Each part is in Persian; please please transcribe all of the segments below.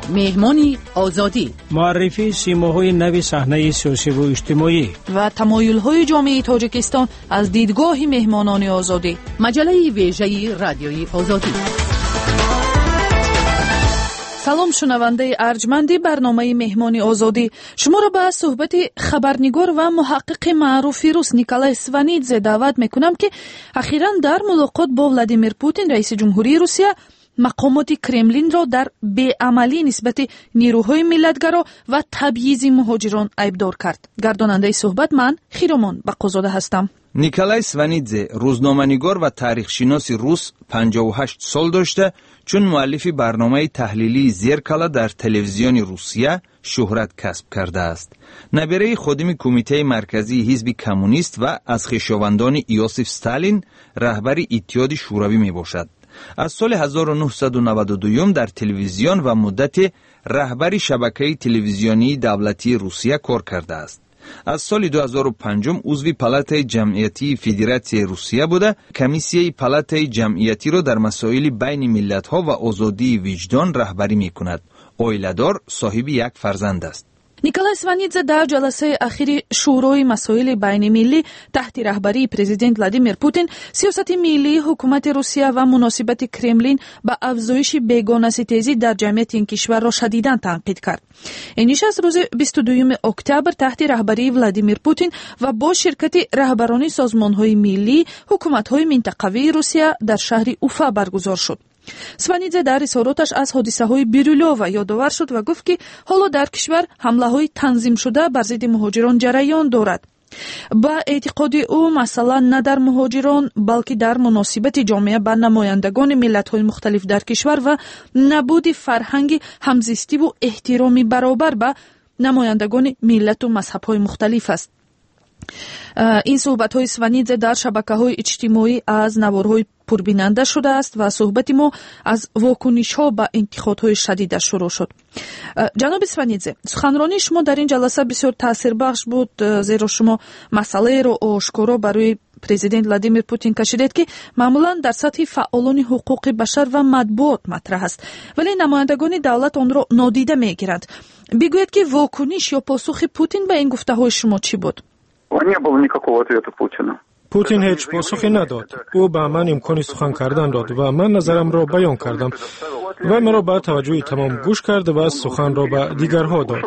مهمانی آزادی، معرفی سیماهای نو صحنه سیاسی و اجتماعی و تمایل‌های جامعه تاجیکستان از دیدگاه مهمانان آزادی. مجله ویژه رادیوی آزادی. سلام شنونده ارجمندی برنامه مهمانی آزادی. شما را به صحبت خبرنگار و محقق معروف روس نیکولای سوانیدзе دعوت میکنم که اخیراً در ملاقات با ولادیمیر پوتین رئیس جمهوری روسیه مقامات کرملین را در بی‌عملی نسبت نیروهای ملتگرا و تبعیض مهاجران ایبدار کرد. گرداننده صحبت من خیرمان بقازاده هستم. نیکولای سوانیدзе روزنامه‌نگار و تاریخشناس روس 58 سال داشته چون مؤلف برنامه تحلیلی زیرکالا در تلویزیون روسیه شهرت کسب کرده است. نبیره خادم کمیته مرکزی حزب کمونیست و از خویشاوندان یوسف استالین رهبر اتحاد شوروی می باشد. از سال 1992 در تلویزیون و مدت رهبر شبکه تلویزیونی دولتی روسیه کار کرده است. از سال 2005 عضو پالات جمعیتی فدراسیون روسیه بوده. کمیسیه پالات جمعیتی را در مسائل بین ملت‌ها و آزادی وجدان رهبری می‌کند. عائله‌دار، صاحب یک فرزند است. نیکولای سوانیدзе در جلسه اخیر شورای مسائل بین ملی تحت رهبری پرزیدنت ولادیمیر پوتین سیاست ملی حکومت روسیه و مناسبت کرملین با افزایش بیگانه‌ستیزی در جمعیت این کشور را شدیداً تنقید کرد. این نشست روز 22 اکتبر تحت رهبری ولادیمیر پوتین و با شرکت رهبران سازمان‌های ملی حکومت‌های منطقوی روسیه در شهر اوفا برگزار شد. سوانیدзе در اظهاراتش از حادثه‌های بیرولوو یادآور شد و گفت که حالا در کشور حمله‌های تنظیم شده بر ضد مهاجران جریان دارد. با اعتقاد او مسئله نه در مهاجران بلکه در مناسبت جامعه با نمایندگان ملت‌های مختلف در کشور و نبود فرهنگ همزیستی و احترام برابر به نمایندگان ملت و مذهب‌های مختلف است. این صحبت‌های سوانیدзе در شبکه‌های اجتماعی از نوارهای پربیننده شده است و صحبت ما از واکنش‌ها به انتقادهای شدید شروع شد. جناب سوانیدзе، سخنرانی شما در این جلسه بسیار تاثیربخش بود، زیرا شما مسئله را آشکارا برای پرزیدنت ولادیمیر پوتین کشیدید که معمولا در سطح فعالان حقوق بشر و مطبوعات مطرح است، ولی نمایندگان دولت آن را نادیده می‌گیرند. بگویید که واکنش یا پاسخ پوتین به این گفته‌های شما چی بود؟ Не было никакого ответа Путина. پوتین هیچ پاسخی نداد. او به من امکان سخن کردن داد و من نظرم را بیان کردم و مرا با توجه تمام گوش کرد و سخن را به دیگرها داد.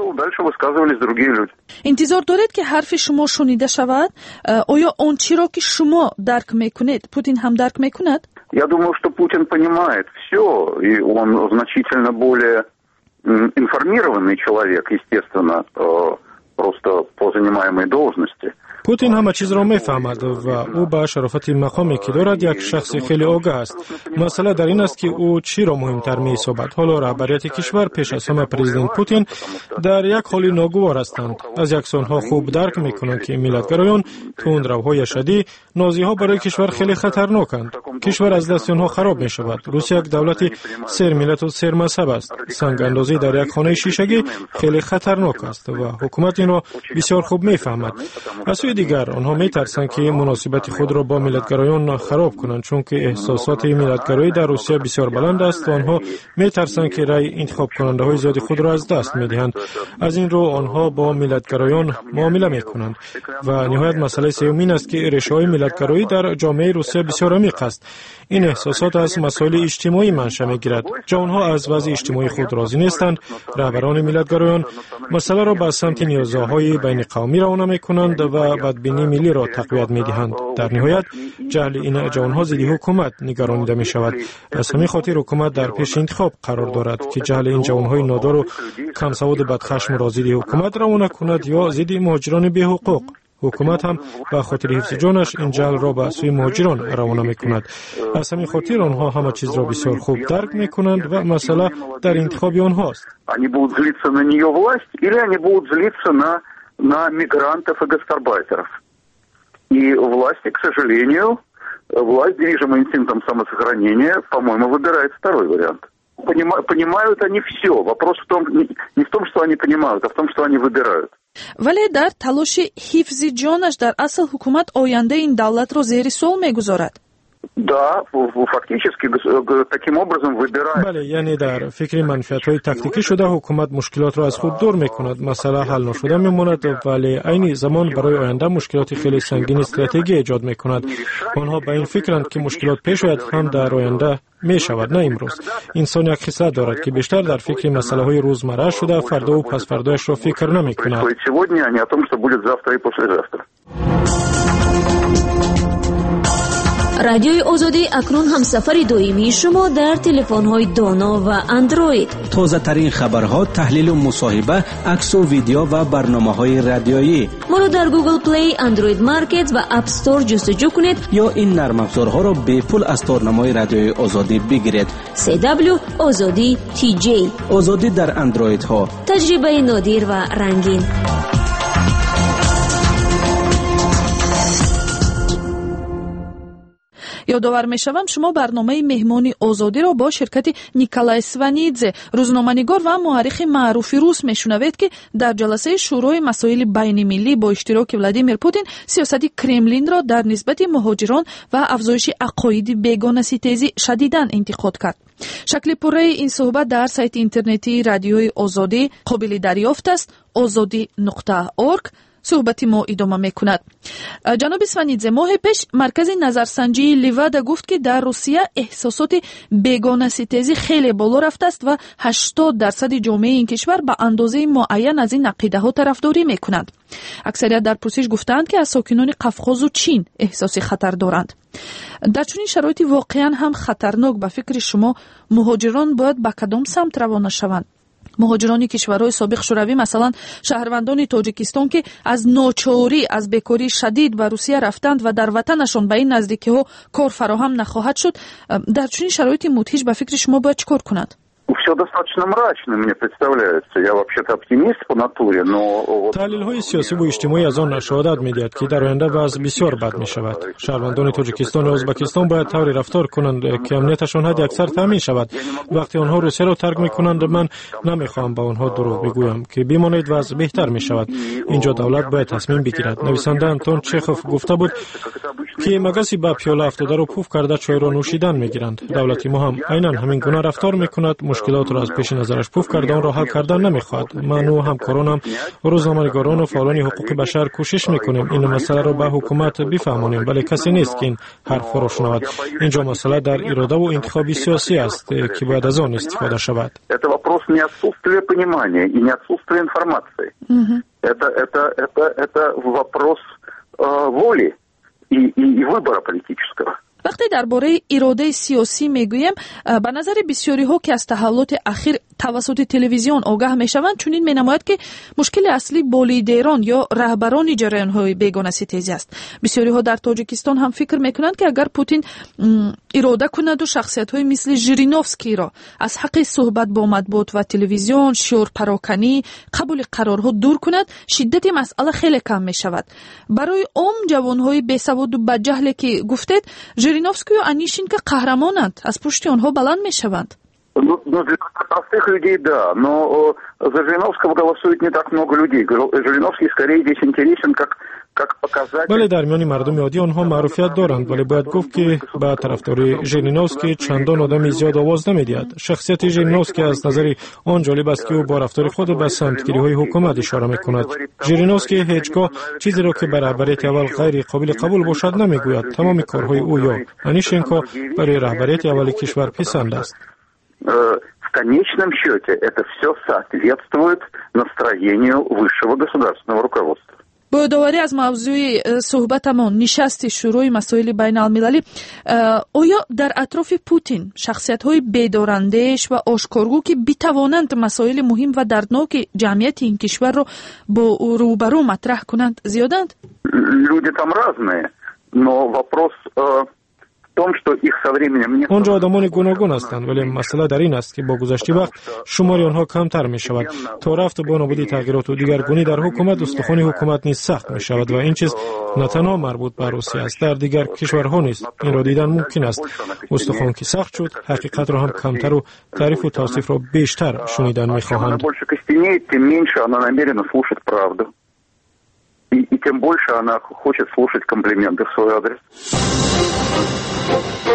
انتظار دارید که حرف شما شنیده شود؟ آیا آن چیزی را که شما درک میکنید پوتین هم درک میکند؟ Я думаю, что Путин понимает все, и он значительно более информированный человек, естественно, просто по занимаемой должности. پوتین همه چیز را میفهمد و او به شرافت مقامی که دارد یک شخص خیلی آگاه است. مسئله در این است که او چی را مهمتر می‌سازد. حالا رهبریت کشور پیش از همه پرزیدنت پوتین در یک حال ناگوار هستند. از یکسانها خوب درک می‌کنند که ملت‌گرایان تندروهای شدید نازی‌ها برای کشور خیلی خطرناکند. کشور از دست آنها خراب می‌شود. روسیه یک دولت سر ملت و سر مذهب است. سنگ اندازی در یک خانه شیشگی خیلی خطرناک است و حکومت این را بسیار خوب می‌فهمد. از سوی دیگر آنها می‌ترسند که مناسبت خود را با ملت‌گرایان خراب کنند، چون که احساسات ملت‌گرایی در روسیه بسیار بلند است و آنها می‌ترسند که رأی انتخاب کننده‌های زیادی خود را از دست می‌دهند. از این رو آنها با ملت‌گرایان معامله می‌کنند. و نهایت مسئله سوم این است که ریشه‌های ملت‌گرایی در جامعه روسیه بسیار عمیق است. این احساسات از مسائل اجتماعی منشأ می‌گیرد. آنها از وضع اجتماعی خود راضی نیستند. رهبران ملت‌گرایان مسئله را به سمت نیازهای بین قومی روانه می‌کنند و بدبینی ملی را تقویت می‌دهند. در نهایت جهل این جوانها ضد حکومت نگرانیده می‌شود. از همین خاطر حکومت در پیش انتخاب قرار دارد که جهل این جوانهای نادار و کم سواد بدخشم را ضد حکومت روانه کند یا ضد مهاجران بی‌حقوق. حکومت هم به خاطر حفظ جانش این جهل را به سوی مهاجران روانه می‌کند. از همین خاطر آنها همه چیز را بسیار خوب درک می‌کنند و مسئله در انتخاب آنهاست. Они будут злиться на нее власть или они будут злиться на мигрантов и гастарбайтеров. И власти, к сожалению, власть, движимая инстинктом самосохранения, по-моему, выбирает второй вариант. Понимают они все. Вопрос в том, не в том, что они понимают, а в том, что они выбирают. ولی در تلاش حفظ جانش در اصل حکومت آینده این دولت را زیر سوال می‌گذارد. Да, фактически таким образом выбирает. بله، یعنی در فکر منفعت‌های تاکتیکی شده حکومت مشکلات را از خود دور می‌کند، مسئله حل نشده می‌ماند، ولی عین زمان برای آینده مشکلات خیلی سنگین استراتژی ایجاد می‌کند. آنها به این فکرند که مشکلات پیش آید هم در آینده می‌شود، نه امروز. انسان یک خصلت دارد که بیشتر در فکر مسائل روزمره شده، فردا و پس فردایش را فکر نمی‌کند. رادیوی آزادی اکنون همسفر دائمی شما در تلفن‌های دانا و اندروید. تازه ترین خبرها، تحلیل و مصاحبه، عکس و ویدیو و برنامه‌های رادیویی. ما را در گوگل پلی، اندروید مارکت و اپ استور جستجو کنید یا این نرم افزارها را به پول از تورنمای رادیوی آزادی بگیرید. CW آزادی TJ. آزادی در اندروید ها. تجربه نادر و رنگین. یادآور می‌شوم شما برنامه مهمانی آزادی را با شرکت نیکولای سوانیدзе روزنامه‌نگار و مورخ معروف روس میشنوید که در جلسه شورای مسائل بین‌المللی با اشتراک ولادیمیر پوتین سیاست کرملین را در نسبت مهاجران و افزایش عقاید بیگانه ستیزی شدیداً انتقاد کرد. شکل پره این صحبت در سایت اینترنتی رادیوی آزادی قابل دریافت است. azadi.org. صحبتی ما ادامه میکند. جناب سوانیدзе، ماه پیش مرکز نظرسنجی لیوادا گفت که در روسیه احساسات بیگانه ستیزی خیلی بالا رفته است و 80% جامعه این کشور به اندازه معین از این عقیده ها طرفداری میکنند. اکثریت در پرسش گفتند که از ساکنان قفقاز و چین احساس خطر دارند. در چنین شرایطی واقعا هم خطرناک به فکر شما مهاجران باید به کدام سمت روانه شوند؟ مهاجران کشورهای سابق شوروی، مثلا شهروندان تاجیکستان که از ناچاری از بیکاری شدید به روسیه رفتند و در وطنشان به این نزدیکی ها کار فراهم نخواهد شد، در چنین شرایطی مدهش به فکر شما باید چیکار کنند؟ Все достаточно мрачно мне представляется. Я вообще-то оптимист по натуре, но تحلیل‌های سیاسی و اجتماعی از آن شهادت می‌دهد که در آینده وضع بسیار بد می‌شود. شهروندان تاجیکستان و ازبکستان باید طوری رفتار کنند که امنیتشان حد اکثر تامین شود. وقتی آنها روسیه را ترک می‌کنند، من نمی‌خواهم به آنها دروغ بگویم که بمانید وضع بهتر می‌شود. اینجا دولت باید تصمیم بگیرد. نویسنده آنتون چخوف گفته بود که مگسی با پیاله افتاده رو پوف کرده چای را نوشیدن می‌گیرند. دولت ما هم عیناً همین گونه رفتار می‌کند. مشکلات را از پیش نظرش پوف کرده آن را حل کردن نمیخواد. من و همکارانم روزنامه‌نگاران و فعالان حقوق بشر کوشش میکنیم این مسئله را به حکومت بفهمانیم، ولی کسی نیست که این حرف را شنود. اینجا مسئله در اراده و انتخاب سیاسی است که باید از آن استفاده شود. Это вопрос не отсутствия понимания и не отсутствия информации. Это вопрос воли и выбора политического. وقتی درباره اراده سیاسی میگویم، به نظر بسیاری ها که از تحولات اخیر توسط تلویزیون آگاه میشوند چنین مینماید که مشکل اصلی با لیدران یا رهبران جریان های بیگانه ستیزی است. بسیاری ها در تاجیکستان هم فکر میکنند که اگر پوتین اراده کند و شخصیت های مثل ژیرینوفسکی را از حق صحبت با مطبوعات و تلویزیون، شور پراکنی، قبول قرارها دور کند، شدت مسئله خیلی کم میشود. برای عام جوان های بیسواد و بدجهل که گفتید، ژیرینوفسکی و انیشین که قهرمانند، از پشت آنها بلند میشوند. Ну, для простых людей, да, но за Жириновского голосует не так много людей. Жириновский скорее здесь интересен как показатель. ولی در میان مردم عادی آنها معروفیت دارند، ولی باید گفت که با طرفداری ژیرینوفسکی چندان آدم زیاد آواز نمیدهد. شخصیت ژیرینوفسکی از نظر آن جالب است که او با رفتار خود به سمتگیری‌های حکومت اشاره می‌کند. ژیرینوفسکی هیچگاه چیزی را که برای رهبریت اول غیر قابل قبول باشد نمیگوید. تمام کارهای او یا انیشنکو برای رهبریت اول کشور پسند است. В конечном счете это все соответствует настроению высшего государственного руководства. با یادآوری از موضوع صحبتمان نشست شورای مسائل بین المللی، آیا در اطراف پوتین شخصیت‌های بیدارنده‌اش و آشکارگو که بتوانند مسائل مهم و دردناک جمعیت این کشور را با روبرو مطرح کنند زیادند؟ Люди там разные, но вопрос آنجا آدمان گوناگون هستند، ولی مسئله در این است که با گذشت وقت شمار آنها کمتر می شود. تا رفت با نابودی تغییرات و دیگرگونی در حکومت، استخوان حکومت نیز سخت می شود و این چیز نه تنها مربوط به روسیه است، در دیگر کشورها نیز این را دیدن ممکن است. استخوان که سخت شد، حقیقت را هم کمتر و تعریف و توصیف را بیشتر شنیدن می خواهند. И тем больше она хочет слушать комплименты в свой адрес.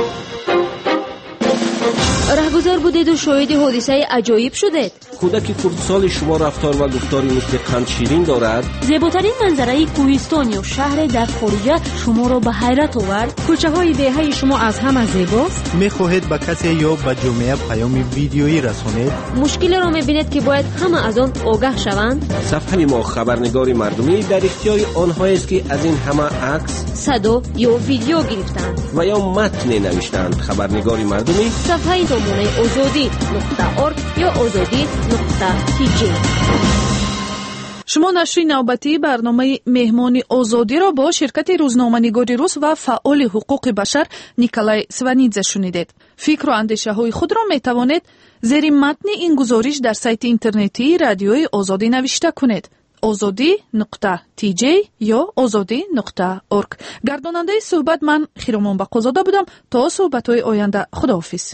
رهگذر بودید و شاهد حادثه عجایب شدید. کودک فوتسال شما رفتار و گفتاری مثل قند شیرین دارد. زیباترین منظره کوهستان یا شهر در خارج شما را به حیرت آورد. کوچه های دهه شما از همه زیباست. میخواهید به کسی یا به جامعه پیام ویدیویی رسانید. مشکل را میبینید که باید همه از آن آگاه شوند. صفحه ما خبرنگار مردمی در اختیار آنهایی است که از این همه عکس، صدا یا ویدیو گرفتند و یا متن نوشتند. خبرنگار مردمی صفحه سامانه azadi.org یا azadi.tj. شما نشر نوبتی برنامه مهمان آزادی را با شرکت روزنامه‌نگاری روس و فعال حقوق بشر نیکولای سوانیدзе شنیدید. فکر و اندیشه های خود را می توانید زیر متن این گزارش در سایت اینترنتی رادیوی آزادی نوشته کنید. azadi.tj یا azadi.org. گرداننده صحبت من خیرمان بقازاده بودم. تا صحبت های آینده، خداحافظ.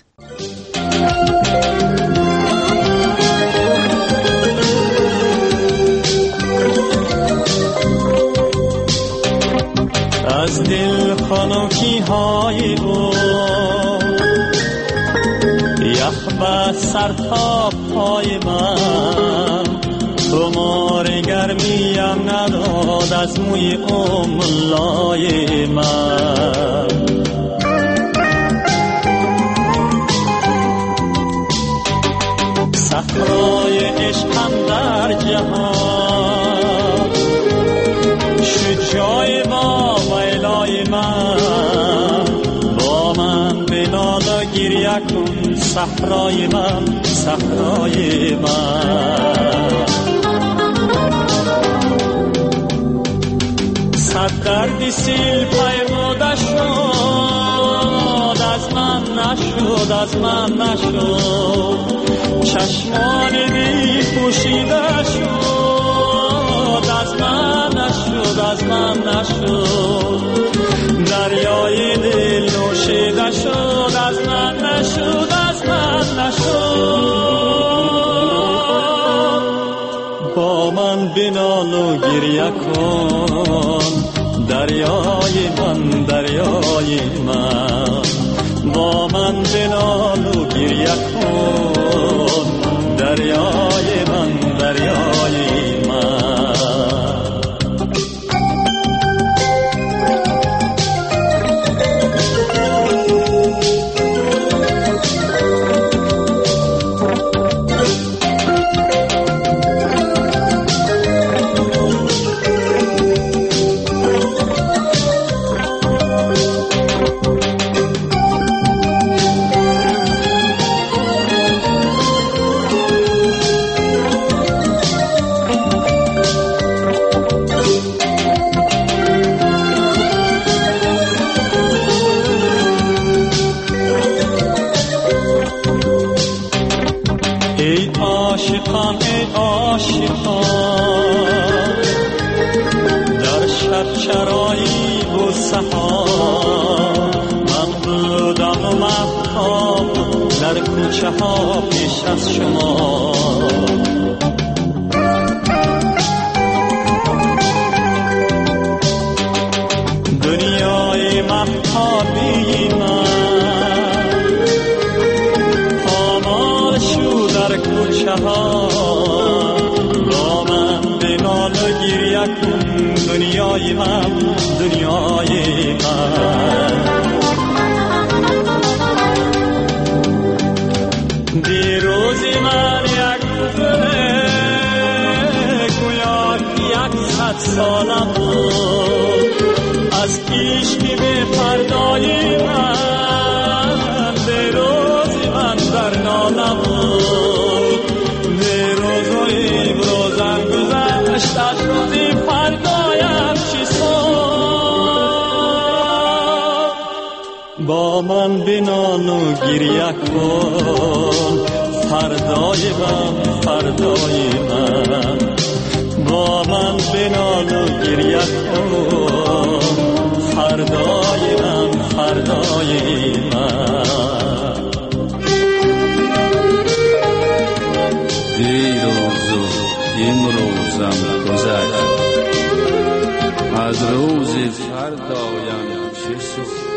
از دل خنکی های او یخ به سر تا پای من، خمار گرمیم نداد از موی املای من. صحرای عشقم در جهان شد جای با ویلای من. با من بنال و گریه کن صحرای من، صحرای من. صد درد سیل پیموده شد، از من نشد، از من نشد. چشمان بی پوشیده شد، از من نشد، از من نشد. دریای دل نوشیده شد، از من نشد، از من نشد. با من بنال و گریه کن دریای من، دریای من. با من بنال و گریه کن دریای من، دریای من. در شب چرایی و سحار من بودم و مهتاب در کوچه ها پیش از شما. دنیای مهتابی من پامال شو در کوچه ها. دنیای من، دنیای من. دیروزی من یک گذره گویا یک 100 سالم بود. از کیشکی به فردای من، دیروزی من در نالم بود. دیروز و امروزم گذشت، از روزی فردایم چی ساد. با من بنال و گریه کن فردای من، فردای من. با من بنال و گریه کن فردای من، فردای من. دیروز و امروزم گذشت، از روز فردایم چه سود.